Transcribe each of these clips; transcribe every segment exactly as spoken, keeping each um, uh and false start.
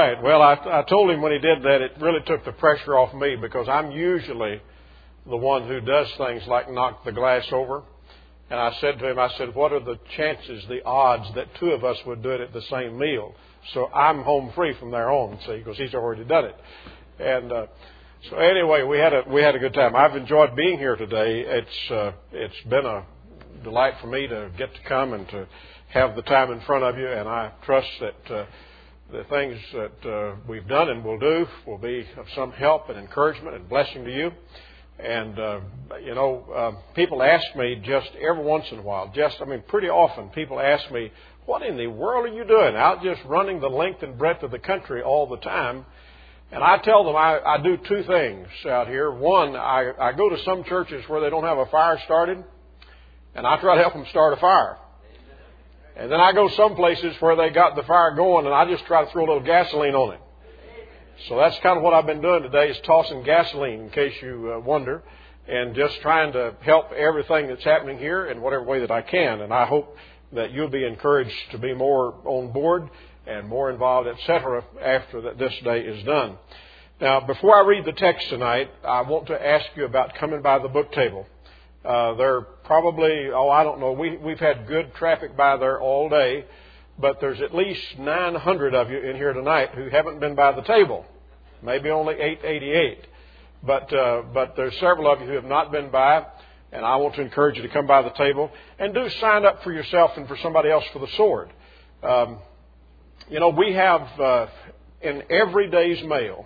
right. Well, I, I told him when he did that, it really took the pressure off me because I'm usually the one who does things like knock the glass over. And I said to him, I said, what are the chances, the odds that two of us would do it at the same meal? So I'm home free from there on, see, because he's already done it. And uh, so anyway, we had a we had a good time. I've enjoyed being here today. It's uh, it's been a delight for me to get to come and to have the time in front of you. And I trust that uh, the things that uh, we've done and will do will be of some help and encouragement and blessing to you. And, uh, you know, uh, people ask me just every once in a while, just, I mean, pretty often, people ask me, what in the world are you doing out just running the length and breadth of the country all the time? And I tell them I, I do two things out here. One, I, I go to some churches where they don't have a fire started, and I try to help them start a fire. And then I go some places where they got the fire going, and I just try to throw a little gasoline on it. So that's kind of what I've been doing today, is tossing gasoline, in case you uh, wonder, and just trying to help everything that's happening here in whatever way that I can. And I hope that you'll be encouraged to be more on board and more involved, et cetera, after that this day is done. Now, before I read the text tonight, I want to ask you about coming by the book table. Uh, there are probably, oh, I don't know, we, we've had good traffic by there all day. But there's at least nine hundred of you in here tonight who haven't been by the table. Maybe only eight eighty-eight. But uh, but there's several of you who have not been by, and I want to encourage you to come by the table. And do sign up for yourself and for somebody else for the sword. Um, you know, we have uh, in every day's mail,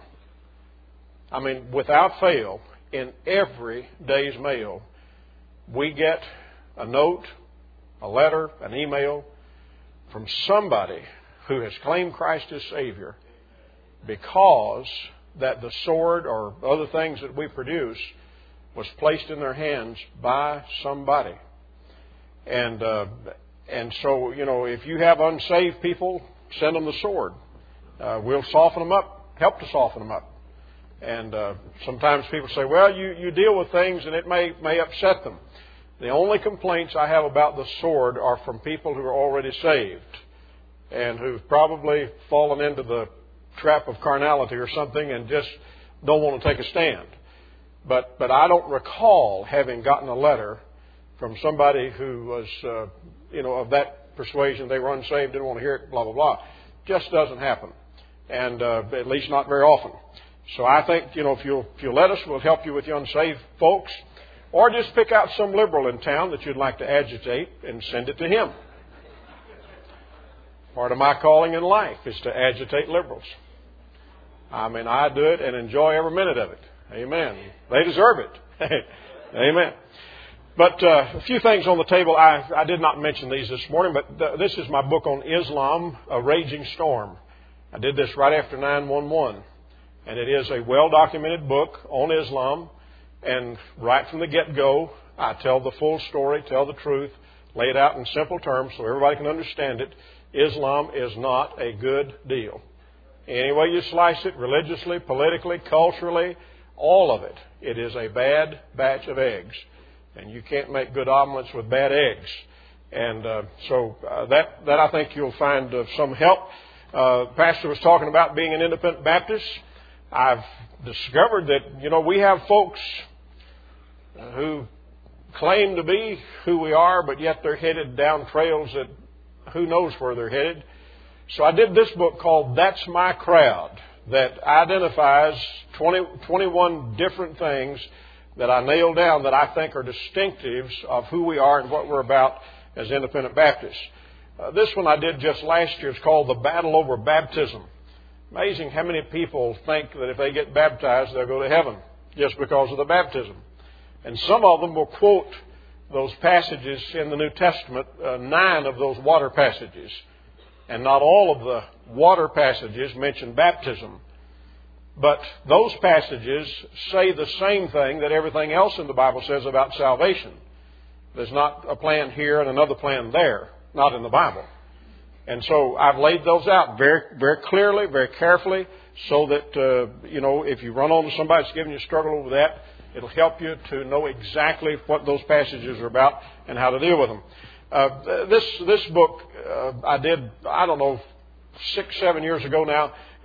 I mean, without fail, in every day's mail, we get a note, a letter, an email, from somebody who has claimed Christ as Savior because that the sword or other things that we produce was placed in their hands by somebody. And uh, and so, you know, if you have unsaved people, send them the sword. Uh, we'll soften them up, help to soften them up. And uh, sometimes people say, well, you, you deal with things and it may, may upset them. The only complaints I have about the sword are from people who are already saved and who've probably fallen into the trap of carnality or something and just don't want to take a stand. But but I don't recall having gotten a letter from somebody who was, uh, you know, of that persuasion. They were unsaved, didn't want to hear it, blah, blah, blah. Just doesn't happen. And uh, at least not very often. So I think, you know, if you'll, if you'll let us, we'll help you with your unsaved folks. Or just pick out some liberal in town that you'd like to agitate and send it to him. Part of my calling in life is to agitate liberals. I mean, I do it and enjoy every minute of it. Amen. They deserve it. Amen. But uh, a few things on the table. I, I did not mention these this morning, but th- this is my book on Islam, A Raging Storm. I did this right after nine one one. And it is a well-documented book on Islam. And right from the get-go, I tell the full story, tell the truth, lay it out in simple terms so everybody can understand it. Islam is not a good deal. Any way you slice it, religiously, politically, culturally, all of it, it is a bad batch of eggs. And you can't make good omelets with bad eggs. And uh, so uh, that, that I think you'll find uh, some help. Uh, the pastor was talking about being an independent Baptist. I've discovered that, you know, we have folks who claim to be who we are, but yet they're headed down trails that who knows where they're headed. So I did this book called That's My Crowd that identifies twenty, twenty-one different things that I nailed down that I think are distinctives of who we are and what we're about as independent Baptists. Uh, this one I did just last year. It's called The Battle Over Baptism. Amazing how many people think that if they get baptized, they'll go to heaven just because of the baptism. And some of them will quote those passages in the New Testament, uh, nine of those water passages. And not all of the water passages mention baptism. But those passages say the same thing that everything else in the Bible says about salvation. There's not a plan here and another plan there, not in the Bible. And so I've laid those out very, very clearly, very carefully, so that, uh, you know, if you run onto somebody that's giving you a struggle over that, it'll help you to know exactly what those passages are about and how to deal with them. Uh, this this book uh, I did, I don't know, six, seven years ago now.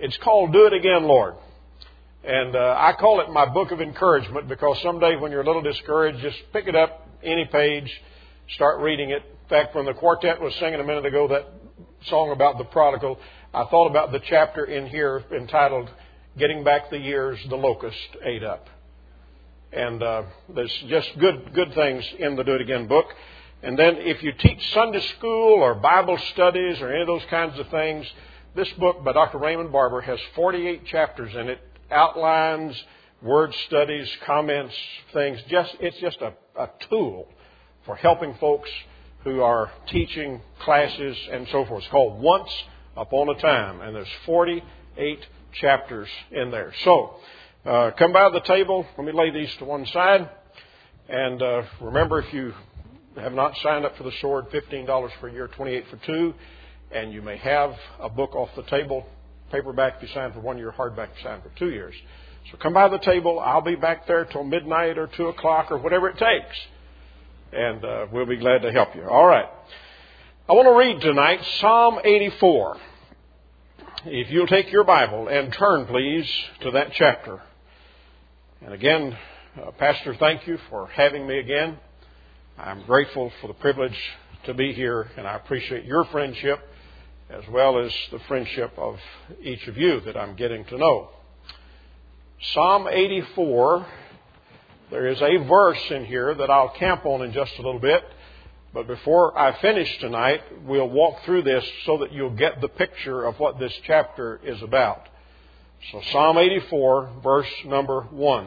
It's called Do It Again, Lord. And uh, I call it my book of encouragement because someday when you're a little discouraged, just pick it up, any page, start reading it. In fact, when the quartet was singing a minute ago that song about the prodigal, I thought about the chapter in here entitled Getting Back the Years the Locust Ate Up. And uh, there's just good good things in the Do It Again book. And then if you teach Sunday school or Bible studies or any of those kinds of things, this book by Doctor Raymond Barber has forty-eight chapters in it, outlines, word studies, comments, things. Just It's just a, a tool for helping folks who are teaching classes and so forth. It's called Once Upon a Time, and there's forty-eight chapters in there. So, Uh, come by the table. Let me lay these to one side. And uh, remember, if you have not signed up for the sword, fifteen dollars for a year, twenty-eight dollars for two. And you may have a book off the table, paperback if you sign for one year, hardback if you sign for two years. So come by the table. I'll be back there till midnight or two o'clock or whatever it takes. And uh, we'll be glad to help you. All right. I want to read tonight Psalm eighty-four. If you'll take your Bible and turn, please, to that chapter. And again, uh, Pastor, thank you for having me again. I'm grateful for the privilege to be here, and I appreciate your friendship as well as the friendship of each of you that I'm getting to know. Psalm eighty-four, there is a verse in here that I'll camp on in just a little bit. But before I finish tonight, we'll walk through this so that you'll get the picture of what this chapter is about. So Psalm eighty-four, verse number one.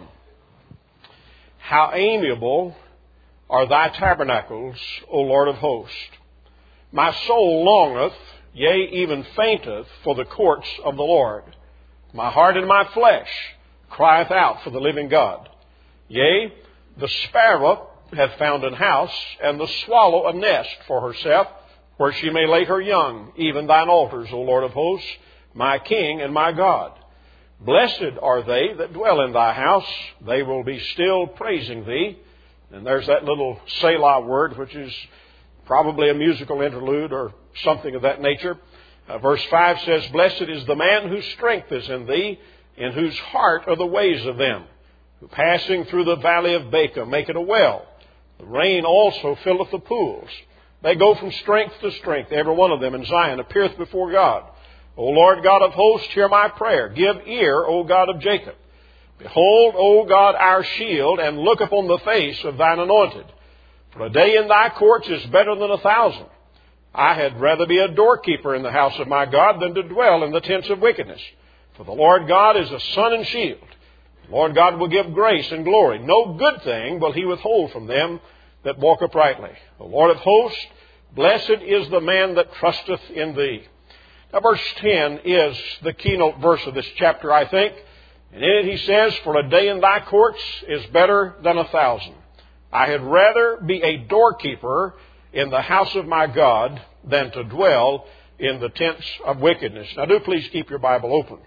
How amiable are thy tabernacles, O Lord of hosts! My soul longeth, yea, even fainteth, for the courts of the Lord. My heart and my flesh crieth out for the living God. Yea, the sparrow hath found an house, and the swallow a nest for herself, where she may lay her young, even thine altars, O Lord of hosts, my King and my God. Blessed are they that dwell in thy house, they will be still praising thee. And there's that little Selah word, which is probably a musical interlude or something of that nature. Uh, verse five says, Blessed is the man whose strength is in thee, in whose heart are the ways of them, who passing through the valley of Baca make it a well. The rain also filleth the pools. They go from strength to strength. Every one of them in Zion appeareth before God. O Lord God of hosts, hear my prayer. Give ear, O God of Jacob. Behold, O God, our shield, and look upon the face of thine anointed. For a day in thy courts is better than a thousand. I had rather be a doorkeeper in the house of my God than to dwell in the tents of wickedness. For the Lord God is a sun and shield. The Lord God will give grace and glory. No good thing will he withhold from them that walk uprightly. The Lord of hosts, blessed is the man that trusteth in thee. Now, verse ten is the keynote verse of this chapter, I think. And in it he says, For a day in thy courts is better than a thousand. I had rather be a doorkeeper in the house of my God than to dwell in the tents of wickedness. Now, do please keep your Bible open.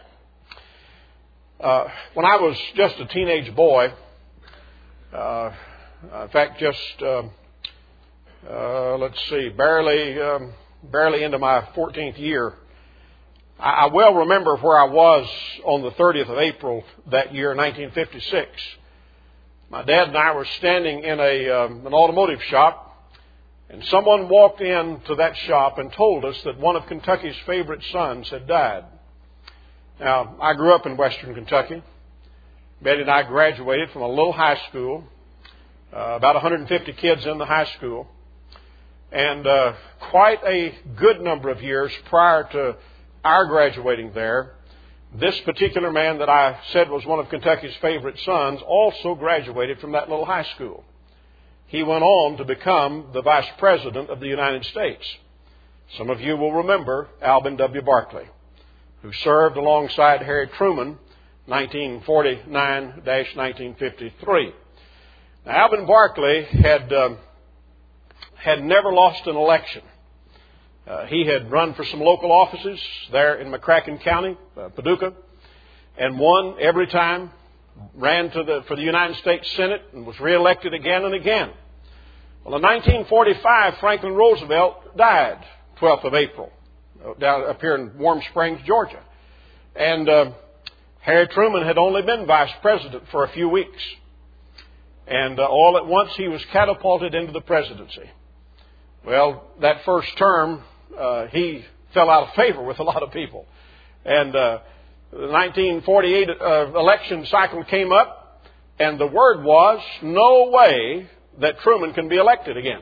Uh, when I was just a teenage boy, uh, in fact, just, uh, uh, let's see, barely... Um, barely into my fourteenth year, I well remember where I was on the thirtieth of April that year, nineteen fifty-six. My dad and I were standing in a um, an automotive shop, and someone walked into that shop and told us that one of Kentucky's favorite sons had died. Now, I grew up in western Kentucky. Betty and I graduated from a little high school, uh, about one hundred fifty kids in the high school. And uh, quite a good number of years prior to our graduating there, this particular man that I said was one of Kentucky's favorite sons also graduated from that little high school. He went on to become the Vice President of the United States. Some of you will remember Alvin W. Barkley, who served alongside Harry Truman, nineteen forty-nine to nineteen fifty-three. Now, Alvin Barkley had... Um, had never lost an election. Uh, he had run for some local offices there in McCracken County, uh, Paducah, and won every time, ran to the, for the United States Senate and was reelected again and again. Well, in nineteen forty-five, Franklin Roosevelt died, twelfth of April, down up here in Warm Springs, Georgia. And uh, Harry Truman had only been vice president for a few weeks. And uh, all at once he was catapulted into the presidency. Well, that first term, uh, he fell out of favor with a lot of people. And uh, the nineteen forty-eight uh, election cycle came up, and the word was, no way that Truman can be elected again.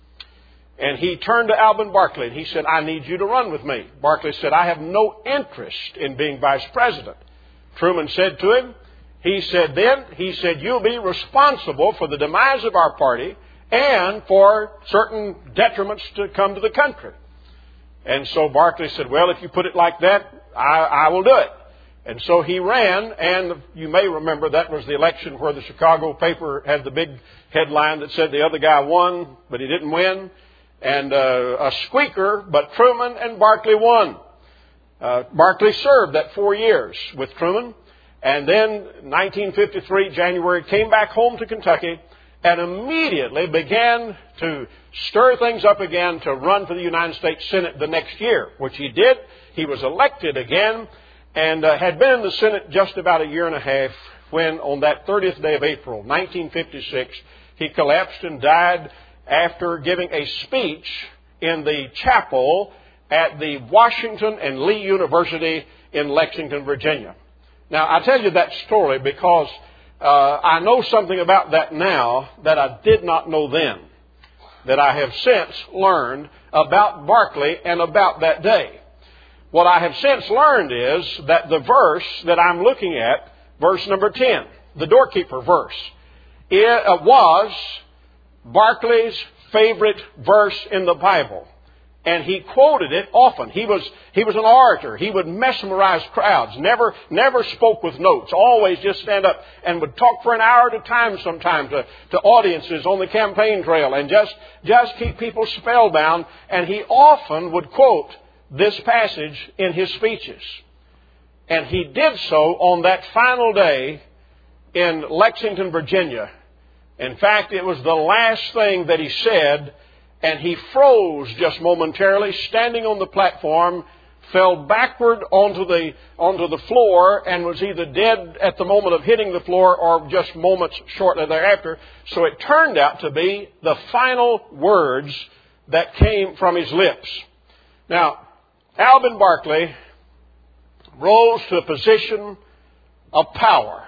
And he turned to Alben Barkley and he said, I need you to run with me. Barkley said, I have no interest in being vice president. Truman said to him, he said then, he said, you'll be responsible for the demise of our party and for certain detriments to come to the country. And so Barkley said, well, if you put it like that, I, I will do it. And so he ran, and you may remember that was the election where the Chicago paper had the big headline that said the other guy won, but he didn't win. And uh, a squeaker, but Truman and Barkley won. Uh, Barkley served that four years with Truman. And then nineteen fifty-three, January, came back home to Kentucky and immediately began to stir things up again to run for the United States Senate the next year, which he did. He was elected again and uh, had been in the Senate just about a year and a half when on that thirtieth day of April, nineteen fifty-six, he collapsed and died after giving a speech in the chapel at the Washington and Lee University in Lexington, Virginia. Now, I tell you that story because uh, I know something about that now that I did not know then, that I have since learned about Barkley and about that day. What I have since learned is that the verse that I'm looking at, verse number ten, the doorkeeper verse, it was Barkley's favorite verse in the Bible. And he quoted it often. He was he was an orator. He would mesmerize crowds. Never never spoke with notes. Always just stand up and would talk for an hour at a time sometimes to, to audiences on the campaign trail and just, just keep people spellbound. And he often would quote this passage in his speeches. And he did so on that final day in Lexington, Virginia. In fact, it was the last thing that he said, and he froze just momentarily, standing on the platform, fell backward onto the onto the floor, and was either dead at the moment of hitting the floor or just moments shortly thereafter. So it turned out to be the final words that came from his lips. Now, Alben Barkley rose to a position of power,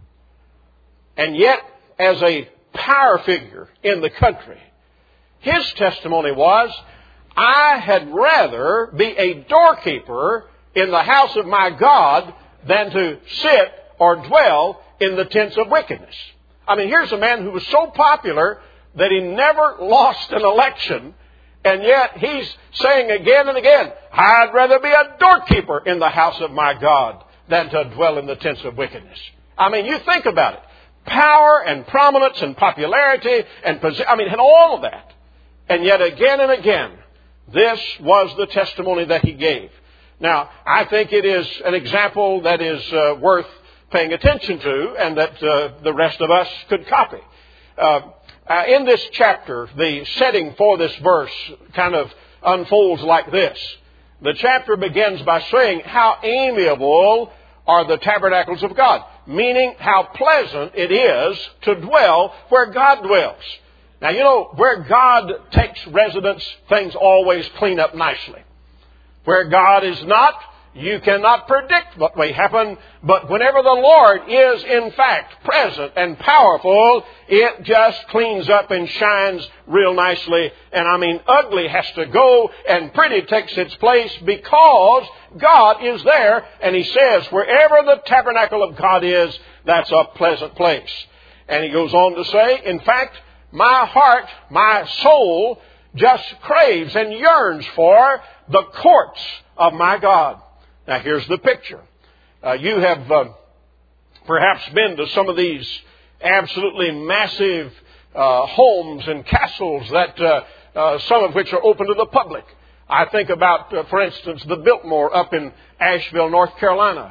and yet as a power figure in the country, his testimony was, I had rather be a doorkeeper in the house of my God than to sit or dwell in the tents of wickedness. I mean, here's a man who was so popular that he never lost an election, and yet he's saying again and again, I'd rather be a doorkeeper in the house of my God than to dwell in the tents of wickedness. I mean, you think about it. Power and prominence and popularity and position, I mean, and all of that. And yet again and again, this was the testimony that he gave. Now, I think it is an example that is uh, worth paying attention to and that uh, the rest of us could copy. Uh, uh, in this chapter, the setting for this verse kind of unfolds like this. The chapter begins by saying, how amiable are the tabernacles of God, meaning how pleasant it is to dwell where God dwells. Now, you know, where God takes residence, things always clean up nicely. Where God is not, you cannot predict what may happen, but whenever the Lord is in fact present and powerful, it just cleans up and shines real nicely. And I mean, ugly has to go and pretty takes its place because God is there. And he says, wherever the tabernacle of God is, that's a pleasant place. And he goes on to say, in fact, my heart, my soul just craves and yearns for the courts of my God. Now, here's the picture. Uh, you have uh, perhaps been to some of these absolutely massive uh, homes and castles that uh, uh, some of which are open to the public. I think about, uh, for instance, the Biltmore up in Asheville, North Carolina.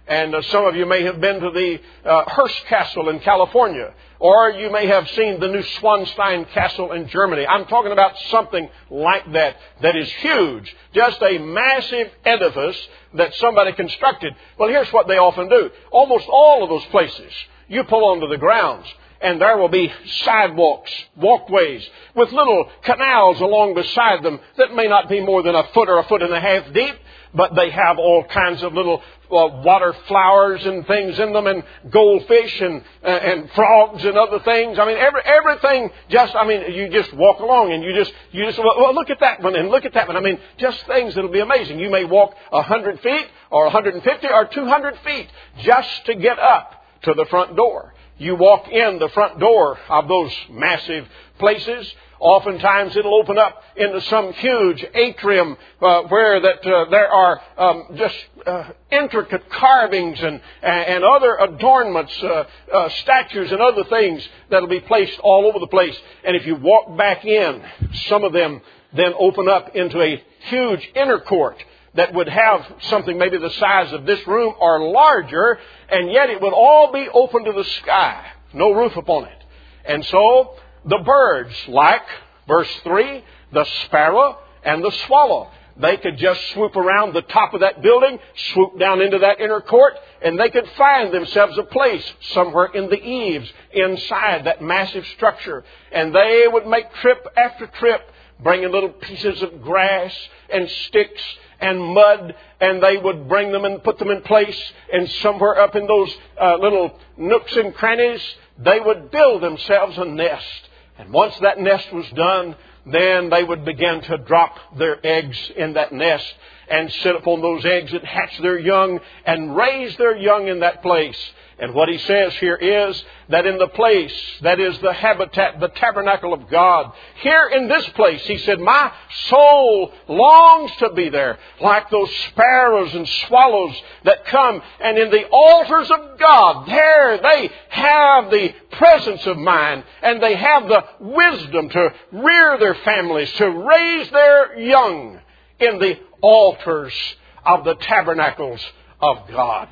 And uh, some of you may have been to the uh, Hearst Castle in California, or you may have seen the new Schwanstein Castle in Germany. I'm talking about something like that, that is huge. Just a massive edifice that somebody constructed. Well, here's what they often do. Almost all of those places, you pull onto the grounds, and there will be sidewalks, walkways, with little canals along beside them that may not be more than a foot or a foot and a half deep, but they have all kinds of little uh, water flowers and things in them, and goldfish and uh, and frogs and other things. I mean, every everything just, I mean, you just walk along and you just, you just, well, well, look at that one and look at that one. I mean, just things that'll be amazing. You may walk a hundred feet or a hundred and fifty or two hundred feet just to get up to the front door. You walk in the front door of those massive places. Oftentimes it'll open up into some huge atrium uh, where that uh, there are um, just uh, intricate carvings and and other adornments, uh, uh, statues and other things that'll be placed all over the place. And if you walk back in, some of them then open up into a huge inner court that would have something maybe the size of this room or larger, and yet it would all be open to the sky, no roof upon it. And so the birds, like, verse three, the sparrow and the swallow, they could just swoop around the top of that building, swoop down into that inner court, and they could find themselves a place somewhere in the eaves inside that massive structure. And they would make trip after trip, bringing little pieces of grass and sticks and mud, and they would bring them and put them in place. And somewhere up in those uh, little nooks and crannies, they would build themselves a nest. And once that nest was done, then they would begin to drop their eggs in that nest and sit upon those eggs and hatch their young and raise their young in that place. And what he says here is that in the place that is the habitat, the tabernacle of God, here in this place, he said, my soul longs to be there, like those sparrows and swallows that come. And in the altars of God, there they have the presence of mind, and they have the wisdom to rear their families, to raise their young in the altars of the tabernacles of God.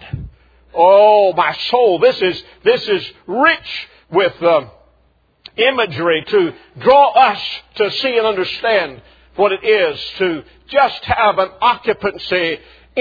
Oh, my soul, this is this is rich with uh, imagery to draw us to see and understand what it is to just have an occupancy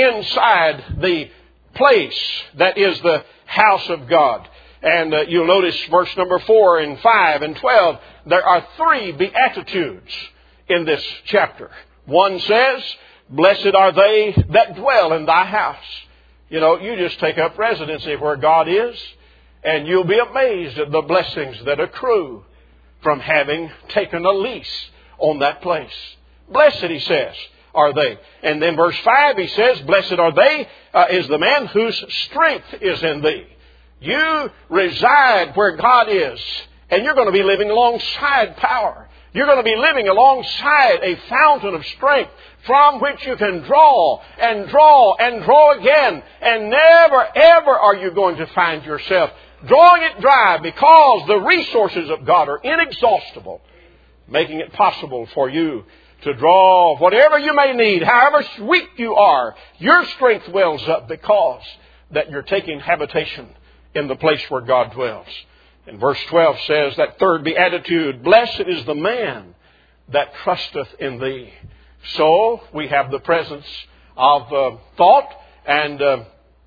inside the place that is the house of God. And uh, you'll notice verse number four and five and twelve, there are three beatitudes in this chapter. One says, blessed are they that dwell in thy house. You know, you just take up residency where God is, and you'll be amazed at the blessings that accrue from having taken a lease on that place. Blessed, he says, are they. And then verse five, he says, blessed are they, uh, is the man whose strength is in thee. You reside where God is, and you're going to be living alongside power. You're going to be living alongside a fountain of strength from which you can draw and draw and draw again. And never, ever are you going to find yourself drawing it dry, because the resources of God are inexhaustible, making it possible for you to draw whatever you may need, however weak you are. Your strength wells up because that you're taking habitation in the place where God dwells. And verse twelve says, that third beatitude, blessed is the man that trusteth in thee. So we have the presence of uh, thought and uh,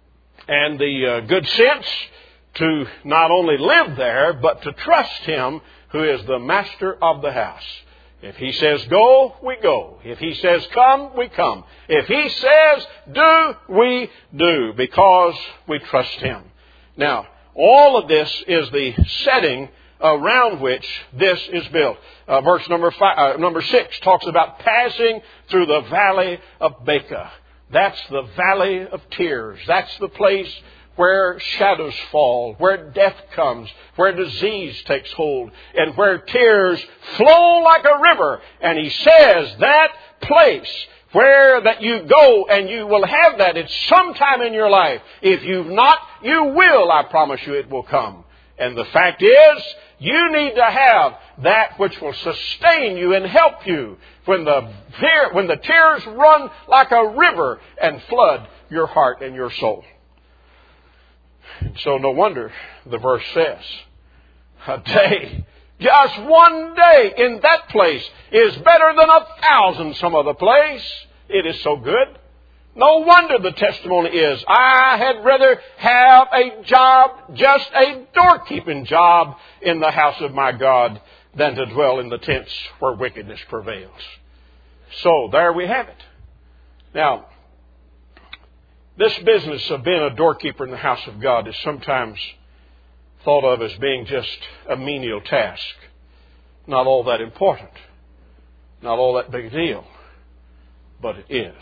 and the uh, good sense to not only live there, but to trust Him who is the master of the house. If He says go, we go. If He says come, we come. If He says do, we do, because we trust Him. Now, all of this is the setting around which this is built. Uh, verse number five, uh, number six talks about passing through the valley of Baca. That's the valley of tears. That's the place where shadows fall, where death comes, where disease takes hold, and where tears flow like a river. And he says that place where that you go and you will have that, it's sometime in your life. If you've not, you will. I promise you it will come. And the fact is, you need to have that which will sustain you and help you when the tear, when the tears run like a river and flood your heart and your soul. And so no wonder the verse says, a day, just one day in that place is better than a thousand some other place. It is so good. No wonder the testimony is, I had rather have a job, just a doorkeeping job in the house of my God than to dwell in the tents where wickedness prevails. So there we have it. Now, this business of being a doorkeeper in the house of God is sometimes thought of as being just a menial task. Not all that important. Not all that big a deal. But it is.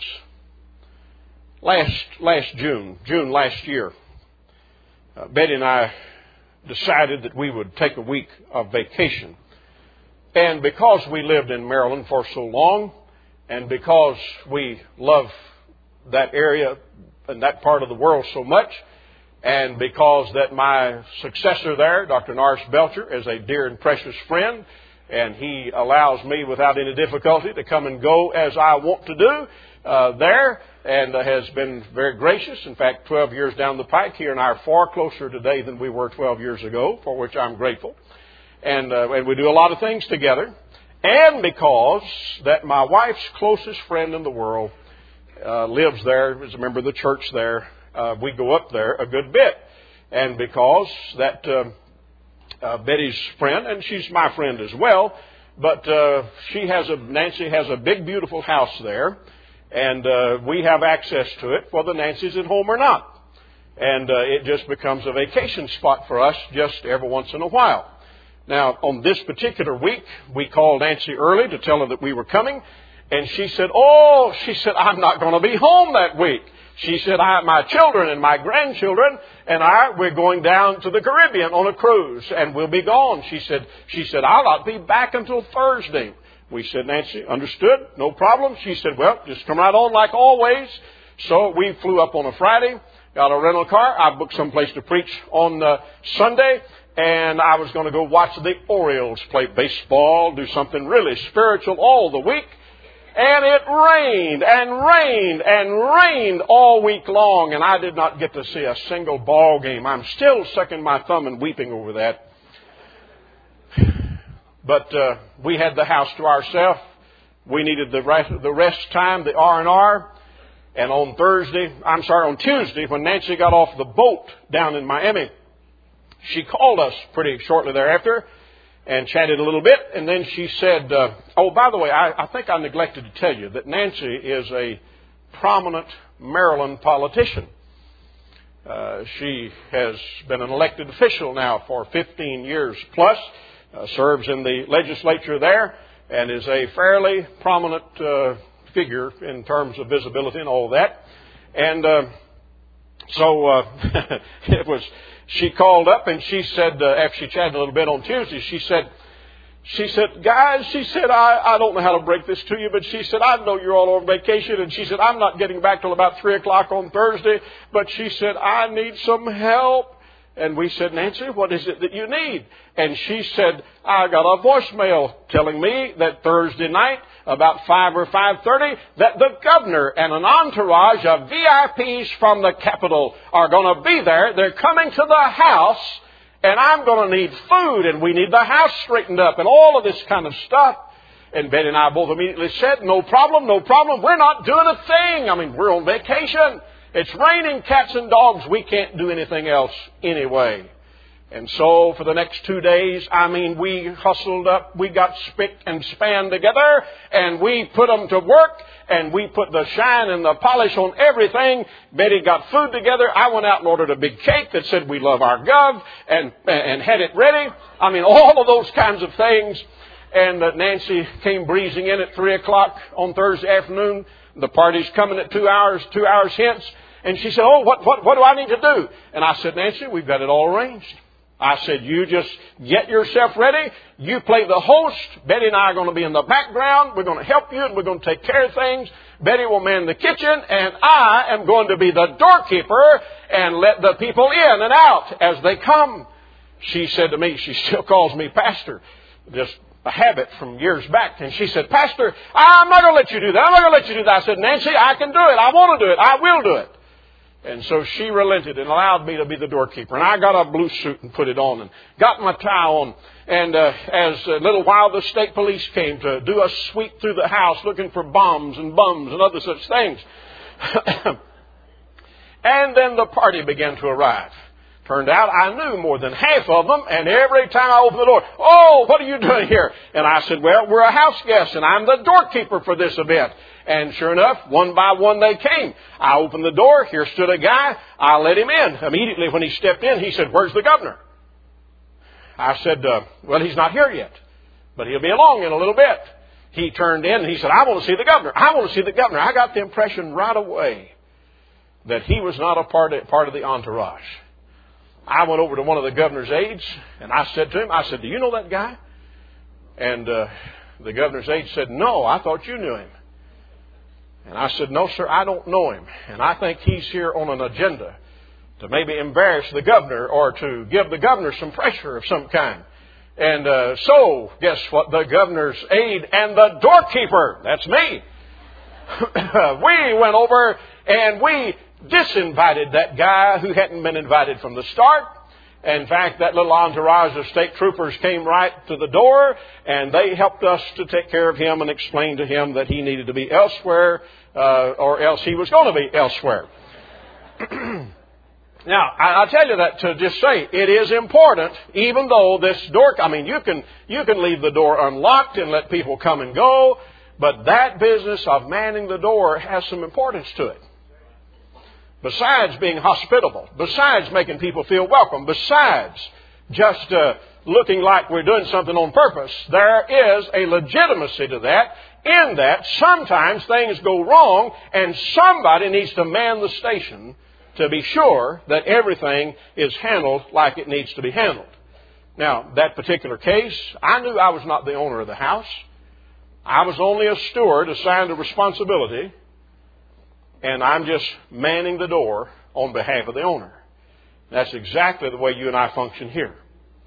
Last last June, June last year, uh, Betty and I decided that we would take a week of vacation. And because we lived in Maryland for so long, and because we love that area and that part of the world so much, and because that my successor there, Doctor Norris Belcher, is a dear and precious friend, and he allows me without any difficulty to come and go as I want to do uh, there, and uh, has been very gracious. In fact, twelve years down the pike, he and I are far closer today than we were twelve years ago, for which I'm grateful. And, uh, and we do a lot of things together. And because that my wife's closest friend in the world uh, lives there, is a member of the church there, uh, we go up there a good bit. And because that uh, uh, Betty's friend, and she's my friend as well, but uh, she has a Nancy has a big, beautiful house there, and uh, we have access to it, whether Nancy's at home or not. And uh, it just becomes a vacation spot for us just every once in a while. Now, on this particular week, we called Nancy early to tell her that we were coming. And she said, oh, she said, I'm not going to be home that week. She said, I, my children and my grandchildren and I, we're going down to the Caribbean on a cruise and we'll be gone. She said, she said, I'll not be back until Thursday. We said, Nancy, understood, no problem. She said, well, just come right on like always. So we flew up on a Friday, got a rental car. I booked someplace to preach on uh, Sunday. And I was going to go watch the Orioles play baseball, do something really spiritual all the week. And it rained and rained and rained all week long. And I did not get to see a single ball game. I'm still sucking my thumb and weeping over that. But uh, we had the house to ourselves. We needed the rest, the rest time, the R and R. And on Thursday, I'm sorry, on Tuesday, when Nancy got off the boat down in Miami, she called us pretty shortly thereafter and chatted a little bit. And then she said, uh, oh, by the way, I, I think I neglected to tell you that Nancy is a prominent Maryland politician. Uh, she has been an elected official now for fifteen years plus, uh, serves in the legislature there, and is a fairly prominent uh, figure in terms of visibility and all that. And uh, so uh, it was... She called up and she said, uh, after she chatted a little bit on Tuesday, she said, she said, guys, she said, I, I don't know how to break this to you, but she said, I know you're all on vacation. And she said, I'm not getting back till about three o'clock on Thursday. But she said, I need some help. And we said, Nancy, what is it that you need? And she said, I got a voicemail telling me that Thursday night, about five or five thirty, that the governor and an entourage of V I Ps from the Capitol are going to be there. They're coming to the house, and I'm going to need food, and we need the house straightened up, and all of this kind of stuff. And Betty and I both immediately said, no problem, no problem. We're not doing a thing. I mean, we're on vacation. It's raining cats and dogs. We can't do anything else anyway. And so for the next two days, I mean, we hustled up. We got spick and span together, and we put them to work, and we put the shine and the polish on everything. Betty got food together. I went out and ordered a big cake that said we love our gov, and, and had it ready. I mean, all of those kinds of things. And uh, Nancy came breezing in at three o'clock on Thursday afternoon. The party's coming at two hours, two hours hence. And she said, oh, what, what, what do I need to do? And I said, Nancy, we've got it all arranged. I said, you just get yourself ready. You play the host. Betty and I are going to be in the background. We're going to help you, and we're going to take care of things. Betty will man the kitchen, and I am going to be the doorkeeper and let the people in and out as they come. She said to me, she still calls me pastor, just a habit from years back. And she said, Pastor, I'm not going to let you do that. I'm not going to let you do that. I said, Nancy, I can do it. I want to do it. I will do it. And so she relented and allowed me to be the doorkeeper. And I got a blue suit and put it on and got my tie on. And uh, as a little while the state police came to do a sweep through the house looking for bombs and bums and other such things. And then the party began to arrive. Turned out I knew more than half of them, and every time I opened the door, "Oh, what are you doing here?" And I said, "Well, we're a house guest, and I'm the doorkeeper for this event." And sure enough, one by one they came. I opened the door. Here stood a guy. I let him in. Immediately when he stepped in, he said, "Where's the governor?" I said, uh, "Well, he's not here yet, but he'll be along in a little bit." He turned in and he said, "I want to see the governor. I want to see the governor." I got the impression right away that he was not a part of, part of the entourage. I went over to one of the governor's aides, and I said to him, I said, "Do you know that guy?" And uh, the governor's aide said, "No, I thought you knew him." And I said, "No, sir, I don't know him. And I think he's here on an agenda to maybe embarrass the governor or to give the governor some pressure of some kind." And uh, so, guess what? The governor's aide and the doorkeeper, that's me, we went over and we disinvited that guy who hadn't been invited from the start. In fact, that little entourage of state troopers came right to the door, and they helped us to take care of him and explain to him that he needed to be elsewhere, uh, or else he was going to be elsewhere. Now, I'll tell you that to just say it is important, even though this door, I mean, you can, you can leave the door unlocked and let people come and go, but that business of manning the door has some importance to it. Besides being hospitable, besides making people feel welcome, besides just uh, looking like we're doing something on purpose, there is a legitimacy to that, in that sometimes things go wrong and somebody needs to man the station to be sure that everything is handled like it needs to be handled. Now, that particular case, I knew I was not the owner of the house. I was only a steward assigned a responsibility, and I'm just manning the door on behalf of the owner. That's exactly the way you and I function here.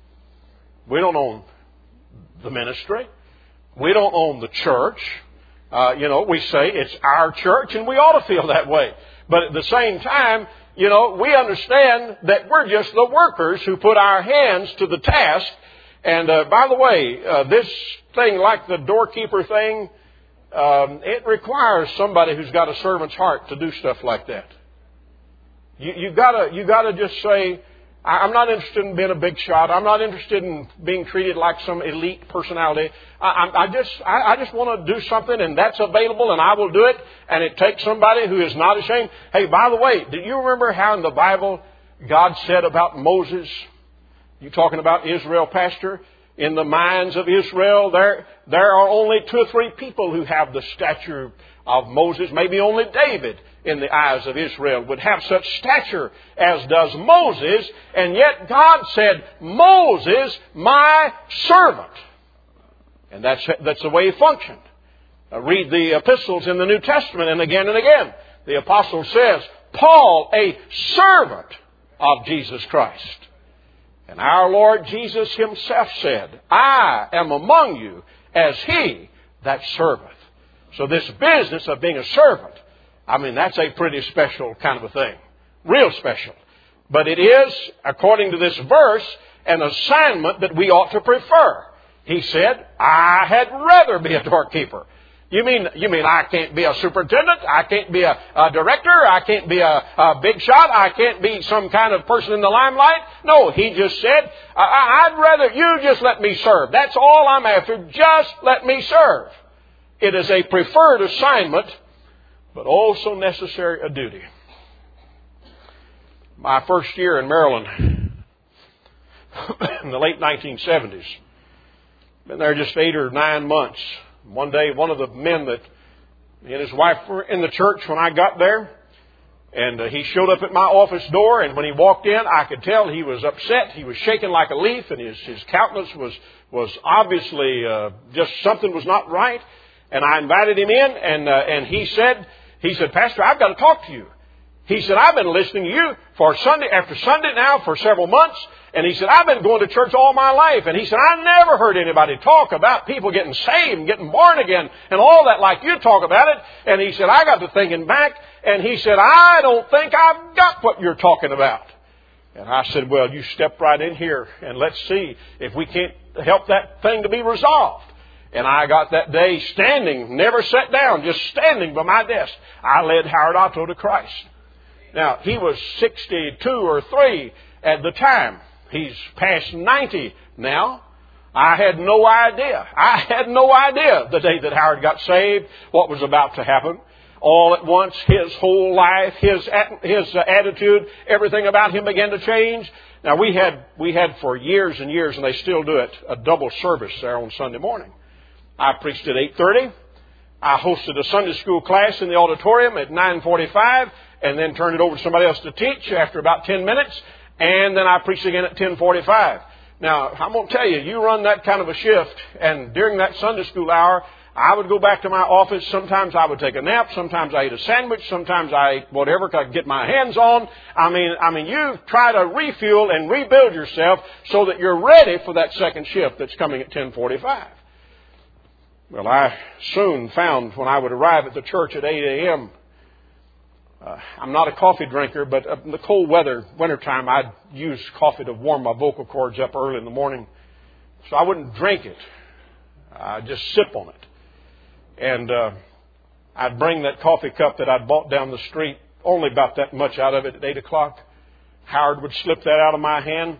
We don't own the ministry. We don't own the church. Uh, you know, we say it's our church, and we ought to feel that way. But at the same time, you know, we understand that we're just the workers who put our hands to the task. And uh, by the way, uh, this thing like the doorkeeper thing, Um, it requires somebody who's got a servant's heart to do stuff like that. You, you gotta, you gotta just say, I'm not interested in being a big shot. I'm not interested in being treated like some elite personality. I, I, I just, I, I just want to do something, and that's available, and I will do it. And it takes somebody who is not ashamed. Hey, by the way, do you remember how in the Bible God said about Moses? You talking about Israel, Pastor? In the minds of Israel, there, there are only two or three people who have the stature of Moses. Maybe only David, in the eyes of Israel, would have such stature as does Moses. And yet God said, "Moses, my servant." And that's, that's the way he functioned. Uh, read the epistles in the New Testament, and again and again, the apostle says, "Paul, a servant of Jesus Christ." And our Lord Jesus himself said, "I am among you as he that serveth." So this business of being a servant, I mean, that's a pretty special kind of a thing. Real special. But it is, according to this verse, an assignment that we ought to prefer. He said, "I had rather be a doorkeeper." You mean, you mean I can't be a superintendent? I can't be a, a director? I can't be a, a big shot? I can't be some kind of person in the limelight? No, he just said, I, I'd rather you just let me serve. That's all I'm after. Just let me serve. It is a preferred assignment, but also necessary a duty. My first year in Maryland, in the late nineteen seventies, been there just eight or nine months. One day, one of the men that he and his wife were in the church when I got there, and uh, he showed up at my office door, and when he walked in, I could tell he was upset. He was shaking like a leaf, and his, his countenance was, was obviously uh, just something was not right. And I invited him in, and uh, and he said, he said, "Pastor, I've got to talk to you." He said, "I've been listening to you for Sunday after Sunday now for several months, And he said, I've been going to church all my life. And he said, I never heard anybody talk about people getting saved and getting born again and all that like you talk about it. And he said, I got to thinking back. And he said, I don't think I've got what you're talking about. And I said, well, you step right in here and let's see if we can't help that thing to be resolved. And I got that day standing, never sat down, just standing by my desk. I led Howard Otto to Christ. Now, he was sixty-two or three at the time. He's past ninety now. I had no idea. I had no idea the day that Howard got saved, what was about to happen. All at once, his whole life, his his attitude, everything about him began to change. Now, we had we had for years and years, and they still do it, a double service there on Sunday morning. I preached at eight thirty. I hosted a Sunday school class in the auditorium at nine forty-five, and then turned it over to somebody else to teach after about ten minutes, and then I preached again at ten forty-five. Now, I'm going to tell you, you run that kind of a shift, and during that Sunday school hour, I would go back to my office. Sometimes I would take a nap. Sometimes I ate a sandwich. Sometimes I ate whatever I could get my hands on. I mean, I mean, you try to refuel and rebuild yourself so that you're ready for that second shift that's coming at ten forty-five. Well, I soon found when I would arrive at the church at eight a.m., uh, I'm not a coffee drinker, but in the cold weather, wintertime, I'd use coffee to warm my vocal cords up early in the morning. So I wouldn't drink it. I'd just sip on it. And uh, I'd bring that coffee cup that I'd bought down the street, only about that much out of it at eight o'clock. Howard would slip that out of my hand.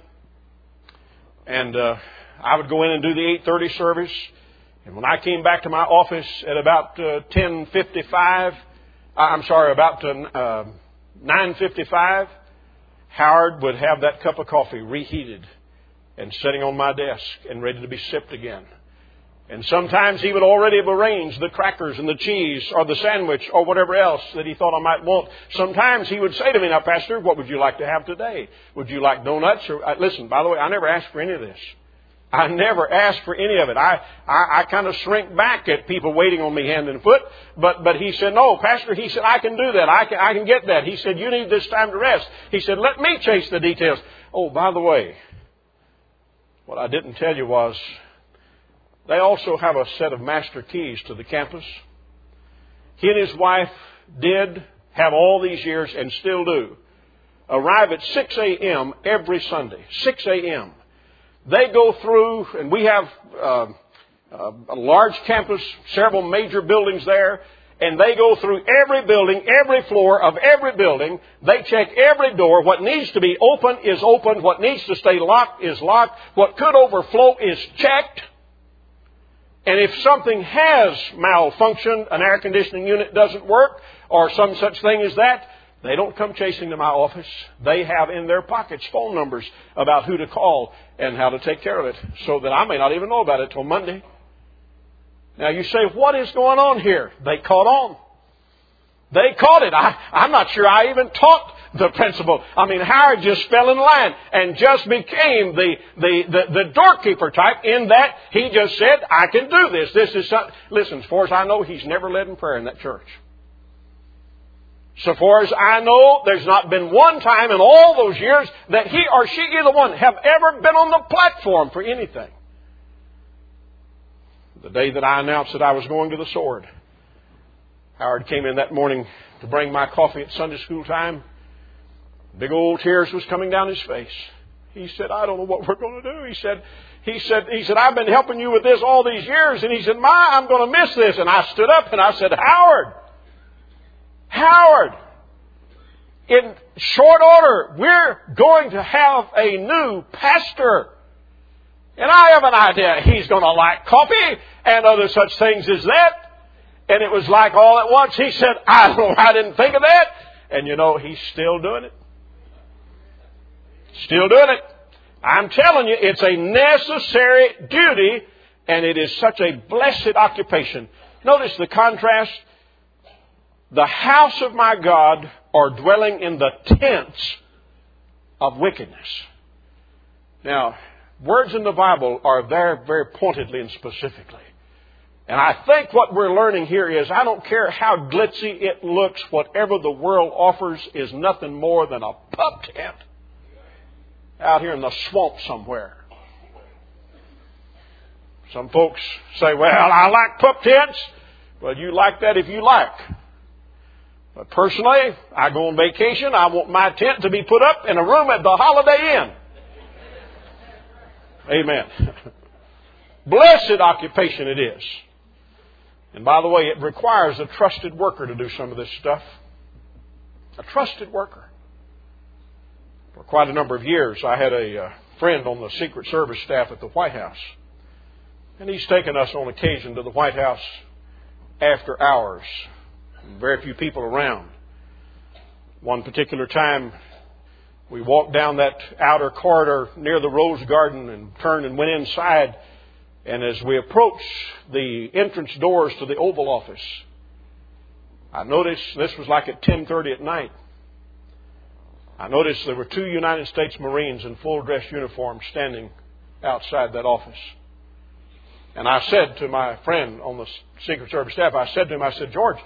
And uh, I would go in and do the eight thirty service. And when I came back to my office at about uh, ten fifty-five, I'm sorry, about uh, nine fifty-five, Howard would have that cup of coffee reheated and sitting on my desk and ready to be sipped again. And sometimes he would already have arranged the crackers and the cheese or the sandwich or whatever else that he thought I might want. Sometimes he would say to me, now, Pastor, what would you like to have today? Would you like donuts? Or uh, listen, by the way, I never asked for any of this. I never asked for any of it. I, I, I kind of shrink back at people waiting on me hand and foot. But, but he said, no, Pastor, he said, I can do that. I can, I can get that. He said, you need this time to rest. He said, let me chase the details. Oh, by the way, what I didn't tell you was they also have a set of master keys to the campus. He and his wife did have all these years and still do arrive at six a.m. every Sunday. six a.m. They go through, and we have uh, uh, a large campus, several major buildings there, and they go through every building, every floor of every building. They check every door. What needs to be open is open. What needs to stay locked is locked. What could overflow is checked. And if something has malfunctioned, an air conditioning unit doesn't work, or some such thing as that, they don't come chasing to my office. They have in their pockets phone numbers about who to call and how to take care of it, so that I may not even know about it till Monday. Now you say, what is going on here? They caught on. They caught it. I, I'm not sure I even taught the principle. I mean, Howard just fell in line and just became the, the, the, the doorkeeper type in that he just said, I can do this. This is something. Listen, as far as I know, he's never led in prayer in that church. So far as I know, there's not been one time in all those years that he or she, either one, have ever been on the platform for anything. The day that I announced that I was going to the Sword, Howard came in that morning to bring my coffee at Sunday school time. Big old tears was coming down his face. He said, I don't know what we're going to do. He said, he said, he said, I've been helping you with this all these years. And he said, My, I'm going to miss this. And I stood up and I said, Howard, Howard, in short order, we're going to have a new pastor. And I have an idea he's going to like coffee and other such things as that. And it was like all at once. He said, I don't know, I didn't think of that. And you know, he's still doing it. Still doing it. I'm telling you, it's a necessary duty, and it is such a blessed occupation. Notice the contrast. The house of my God are dwelling in the tents of wickedness. Now, words in the Bible are there very pointedly and specifically. And I think what we're learning here is, I don't care how glitzy it looks, whatever the world offers is nothing more than a pup tent. out here in the swamp somewhere. Some folks say, well, I like pup tents. Well, you like that if you like. But personally, I go on vacation. I want my tent to be put up in a room at the Holiday Inn. Amen. Blessed occupation it is. And by the way, it requires a trusted worker to do some of this stuff. A trusted worker. For quite a number of years, I had a uh, friend on the Secret Service staff at the White House. And he's taken us on occasion to the White House after hours. Very few people around. One particular time, we walked down that outer corridor near the Rose Garden and turned and went inside. And as we approached the entrance doors to the Oval Office, I noticed, this was like at ten thirty at night, I noticed there were two United States Marines in full dress uniform standing outside that office. And I said to my friend on the Secret Service staff, I said to him, I said, George,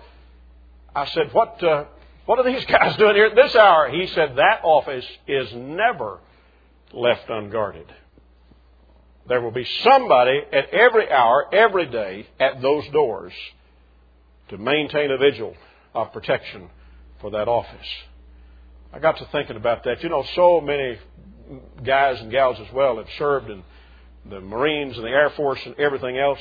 I said, what uh, what are these guys doing here at this hour? He said, that office is never left unguarded. There will be somebody at every hour, every day, at those doors to maintain a vigil of protection for that office. I got to thinking about that. You know, so many guys and gals as well have served in the Marines and the Air Force and everything else.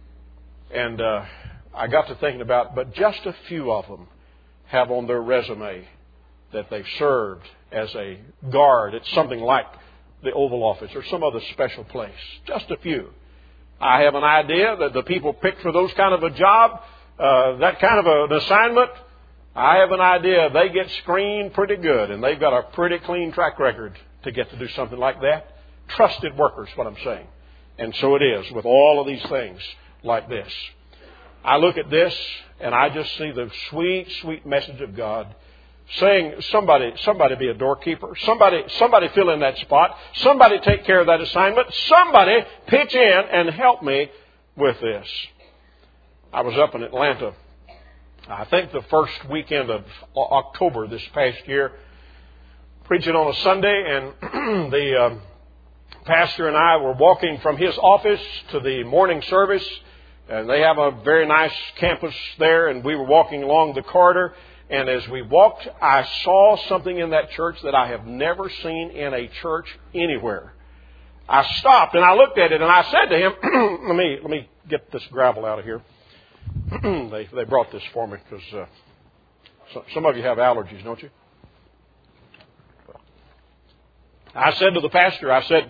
And uh, I got to thinking about, but just a few of them have on their resume that they've served as a guard at something like the Oval Office or some other special place. Just a few. I have an idea that the people picked for those kind of a job, uh, that kind of a, an assignment, I have an idea they get screened pretty good, and they've got a pretty clean track record to get to do something like that. Trusted workers, what I'm saying. And so it is with all of these things like this. I look at this, and I just see the sweet, sweet message of God saying, somebody, somebody be a doorkeeper. Somebody, somebody fill in that spot. Somebody take care of that assignment. Somebody pitch in and help me with this. I was up in Atlanta, I think the first weekend of October this past year, preaching on a Sunday, and the um, pastor and I were walking from his office to the morning service, and they have a very nice campus there, and we were walking along the corridor, and as we walked, I saw something in that church that I have never seen in a church anywhere. I stopped and I looked at it, and I said to him, let me let me get this gravel out of here. they they brought this for me because uh, so, some of you have allergies, don't you? I said to the pastor, I said,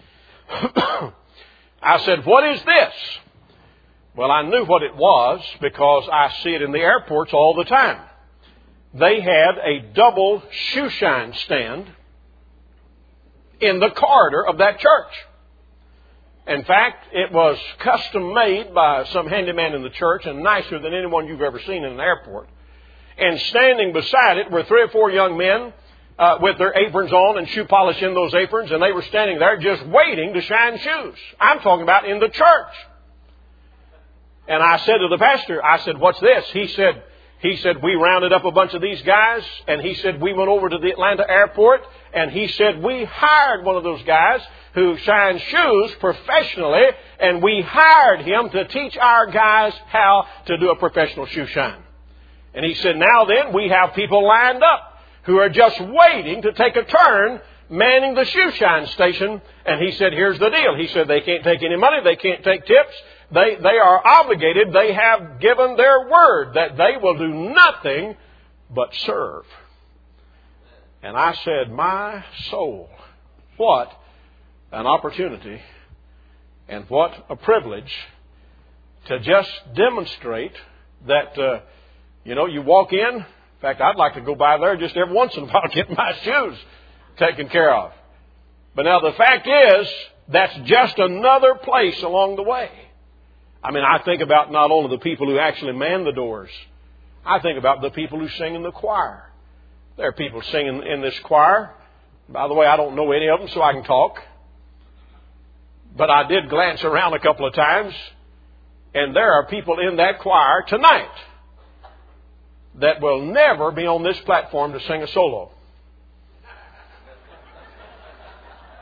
I said, what is this? Well, I knew what it was because I see it in the airports all the time. They had a double shoe shine stand in the corridor of that church. In fact, it was custom made by some handyman in the church and nicer than anyone you've ever seen in an airport. And standing beside it were three or four young men uh, with their aprons on and shoe polish in those aprons, and they were standing there just waiting to shine shoes. I'm talking about in the church. And I said to the pastor, I said, what's this? He said, He said, we rounded up a bunch of these guys, and he said, we went over to the Atlanta airport, and he said, we hired one of those guys who shines shoes professionally, and we hired him to teach our guys how to do a professional shoe shine. And he said, now then, we have people lined up who are just waiting to take a turn manning the shoe shine station. And he said, here's the deal. He said, they can't take any money. They can't take tips. They, they are obligated. They have given their word that they will do nothing but serve. And I said, my soul, what an opportunity and what a privilege to just demonstrate that, uh, you know, you walk in. In fact, I'd like to go by there just every once in a while to get my shoes taken care of. But now the fact is, that's just another place along the way. I mean, I think about not only the people who actually man the doors. I think about the people who sing in the choir. There are people singing in this choir. By the way, I don't know any of them, so I can talk. But I did glance around a couple of times, and there are people in that choir tonight that will never be on this platform to sing a solo.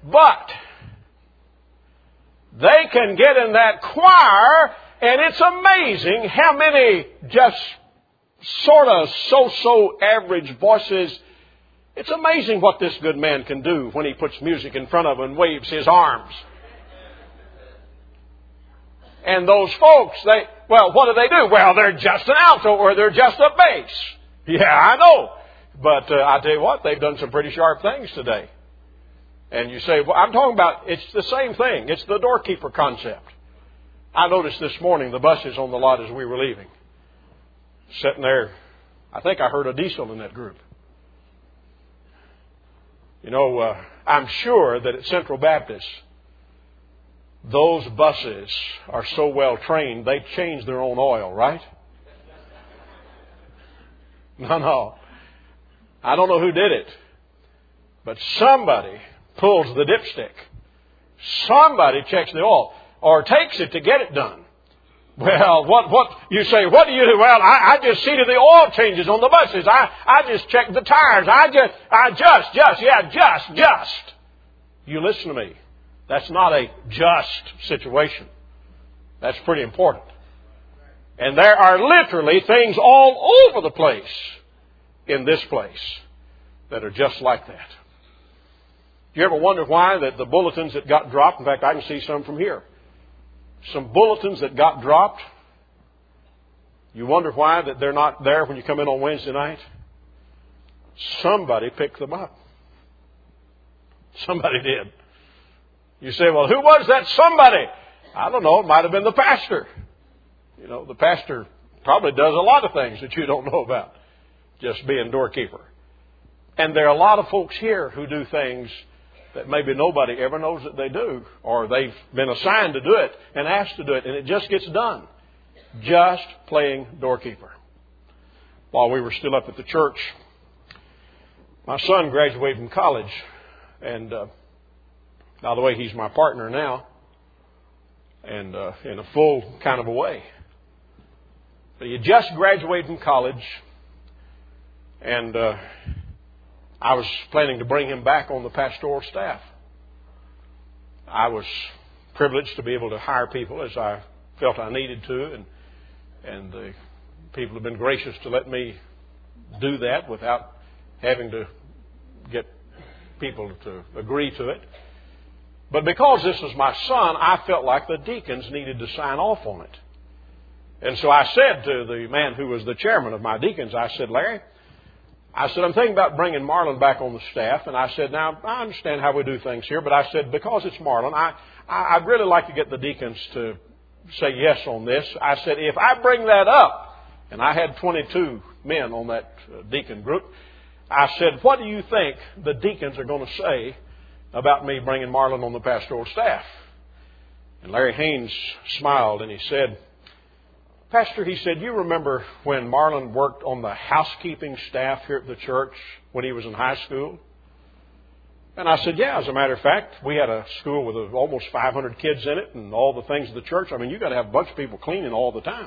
But they can get in that choir, and it's amazing how many just sort of so-so average voices. It's amazing what this good man can do when he puts music in front of him and waves his arms. And those folks, they, well, what do they do? Well, they're just an alto or they're just a bass. Yeah, I know. But uh, I tell you what, they've done some pretty sharp things today. And you say, well, I'm talking about, it's the same thing. It's the doorkeeper concept. I noticed this morning the buses on the lot as we were leaving. Sitting there, I think I heard a diesel in that group. You know, uh, I'm sure that at Central Baptist, those buses are so well trained, they change their own oil, right? No, no. I don't know who did it. But somebody pulls the dipstick. Somebody checks the oil. Or takes it to get it done. Well, what, what, you say, what do you do? Well, I, I just see to the oil changes on the buses. I, I just check the tires. I just, I just, just, yeah, just, just. You listen to me. That's not a just situation. That's pretty important. And there are literally things all over the place in this place that are just like that. Do you ever wonder why that the bulletins that got dropped, in fact, I can see some from here, some bulletins that got dropped, you wonder why that they're not there when you come in on Wednesday night? Somebody picked them up. Somebody did. You say, well, who was that somebody? I don't know. It might have been the pastor. You know, the pastor probably does a lot of things that you don't know about, just being doorkeeper. And there are a lot of folks here who do things that maybe nobody ever knows that they do, or they've been assigned to do it and asked to do it, and it just gets done. Just playing doorkeeper. While we were still up at the church, my son graduated from college, and uh, by the way, he's my partner now, and uh, in a full kind of a way. But he had just graduated from college, and uh, I was planning to bring him back on the pastoral staff. I was privileged to be able to hire people as I felt I needed to, and and the people have been gracious to let me do that without having to get people to agree to it. But because this was my son, I felt like the deacons needed to sign off on it. And so I said to the man who was the chairman of my deacons, I said, Larry, I said, I'm thinking about bringing Marlon back on the staff. And I said, now, I understand how we do things here, but I said, because it's Marlon, I, I, I'd really like to get the deacons to say yes on this. I said, if I bring that up, and I had twenty-two men on that uh, deacon group, I said, what do you think the deacons are going to say about me bringing Marlon on the pastoral staff? And Larry Haynes smiled and he said, Pastor, he said, you remember when Marlon worked on the housekeeping staff here at the church when he was in high school? And I said, yeah, as a matter of fact, we had a school with almost five hundred kids in it and all the things of the church. I mean, you got to have a bunch of people cleaning all the time.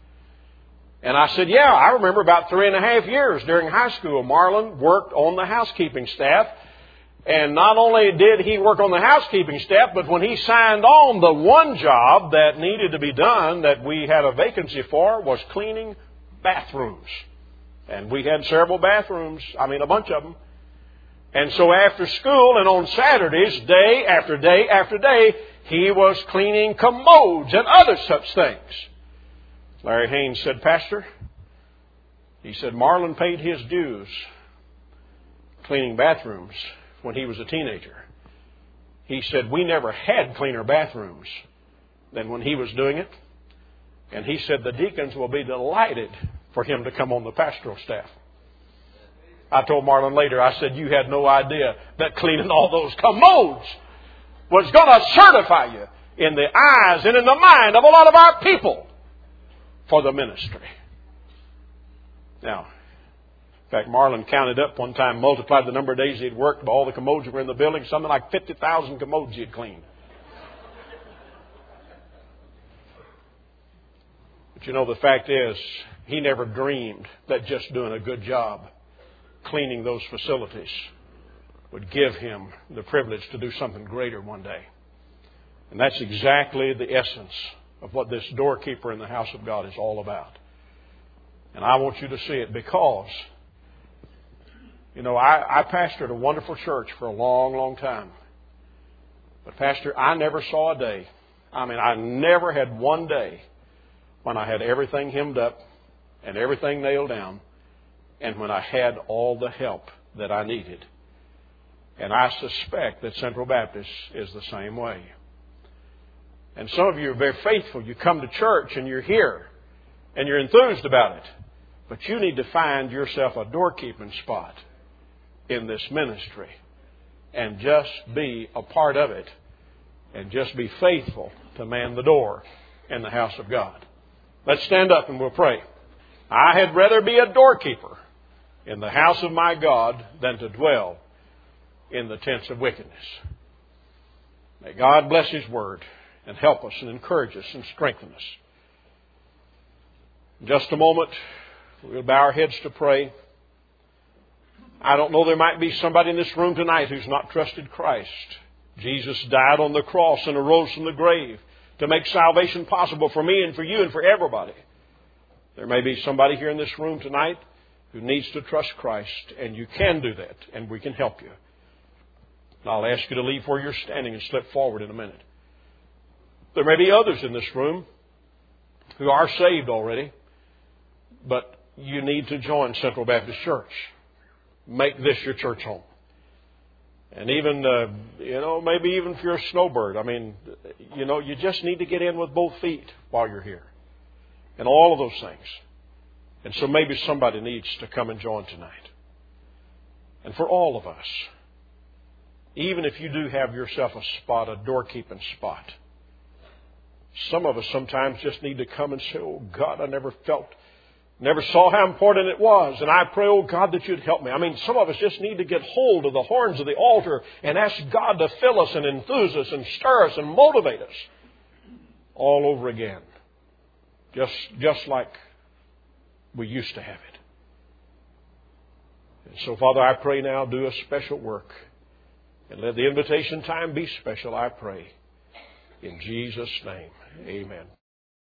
And I said, yeah, I remember about three and a half years during high school, Marlon worked on the housekeeping staff. And not only did he work on the housekeeping staff, but when he signed on, the one job that needed to be done that we had a vacancy for was cleaning bathrooms. And we had several bathrooms, I mean a bunch of them. And so after school and on Saturdays, day after day after day, he was cleaning commodes and other such things. Larry Haynes said, Pastor, he said, Marlon paid his dues cleaning bathrooms when he was a teenager. He said, we never had cleaner bathrooms than when he was doing it. And he said, the deacons will be delighted for him to come on the pastoral staff. I told Marlon later, I said, you had no idea that cleaning all those commodes was going to certify you in the eyes and in the mind of a lot of our people for the ministry. Now, in fact, Marlon counted up one time, multiplied the number of days he'd worked by all the commodes that were in the building, something like fifty thousand commodes he'd cleaned. But you know, the fact is, he never dreamed that just doing a good job cleaning those facilities would give him the privilege to do something greater one day. And that's exactly the essence of what this doorkeeper in the house of God is all about. And I want you to see it because, you know, I, I pastored a wonderful church for a long, long time. But, Pastor, I never saw a day. I mean, I never had one day when I had everything hemmed up and everything nailed down and when I had all the help that I needed. And I suspect that Central Baptist is the same way. And some of you are very faithful. You come to church and you're here and you're enthused about it. But you need to find yourself a doorkeeping spot in this ministry and just be a part of it and just be faithful to man the door in the house of God. Let's stand up and we'll pray. I had rather be a doorkeeper in the house of my God than to dwell in the tents of wickedness. May God bless His Word and help us and encourage us and strengthen us. In just a moment, we'll bow our heads to pray. I don't know, there might be somebody in this room tonight who's not trusted Christ. Jesus died on the cross and arose from the grave to make salvation possible for me and for you and for everybody. There may be somebody here in this room tonight who needs to trust Christ, and you can do that, and we can help you. I'll ask you to leave where you're standing and slip forward in a minute. There may be others in this room who are saved already, but you need to join Central Baptist Church. Make this your church home. And even, uh, you know, maybe even if you're a snowbird, I mean, you know, you just need to get in with both feet while you're here. And all of those things. And so maybe somebody needs to come and join tonight. And for all of us, even if you do have yourself a spot, a doorkeeping spot, some of us sometimes just need to come and say, oh, God, I never felt, never saw how important it was. And I pray, oh, God, that you'd help me. I mean, some of us just need to get hold of the horns of the altar and ask God to fill us and enthuse us and stir us and motivate us all over again. Just, just like we used to have it. And so, Father, I pray now, do a special work. And let the invitation time be special, I pray. In Jesus' name, amen.